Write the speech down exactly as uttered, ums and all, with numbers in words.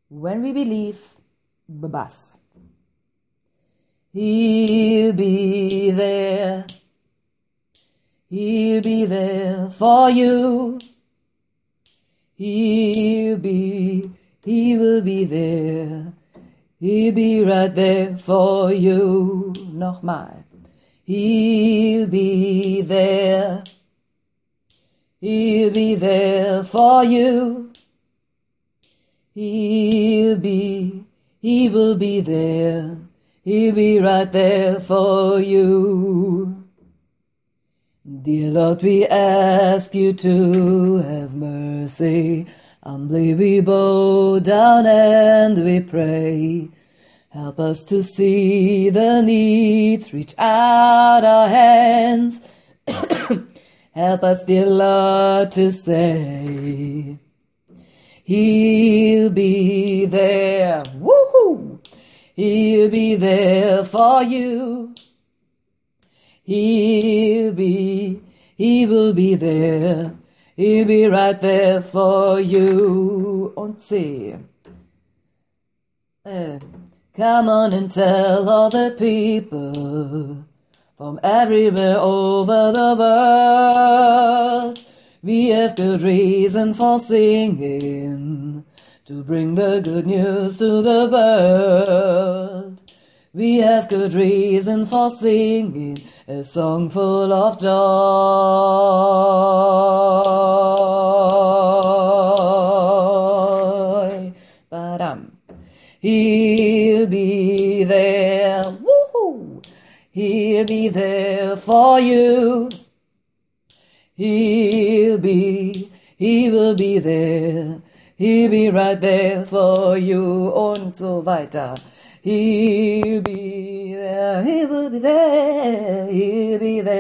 When we believe, babas. He'll be there. He'll be there for you. He'll be, he will be there. He'll be right there for you. Nochmal. He'll be there. He'll be there for you. He'll be, he will be there. He'll be right there for you. Dear Lord, we ask you to have mercy. Humbly we bow down and we pray. Help us to see the needs, reach out our hands. Help us, dear Lord, to say, He'll be there. Woohoo! He'll be there for you. He'll be, he will be there. He'll be right there for you. Und C. Uh, come on and tell all the people from everywhere over the world. We have good reason for singing, to bring the good news to the world. We have good reason for singing, a song full of joy. Ba-dum. He'll be there, woohoo! He'll be there for you. He'll be, he will be there. He'll be right there for you. Und so weiter. He'll be there, he will be there, he'll be there.